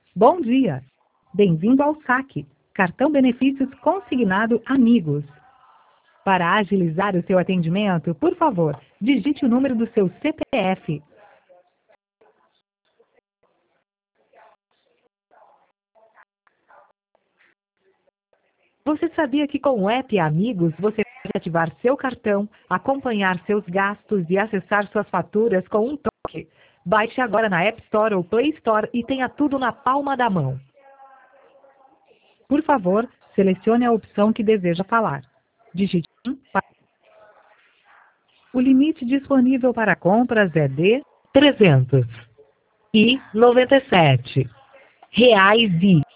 Bom dia! Bem-vindo ao saque, cartão benefícios consignado Amigos. Para agilizar o seu atendimento, por favor, digite o número do seu CPF. Você sabia que com o app Amigos você pode ativar seu cartão, acompanhar seus gastos e acessar suas faturas com um toque? Baixe agora na App Store ou Play Store e tenha tudo na palma da mão. Por favor, selecione a opção que deseja falar. Digite 1 para... O limite disponível para compras é de R$ 397,20.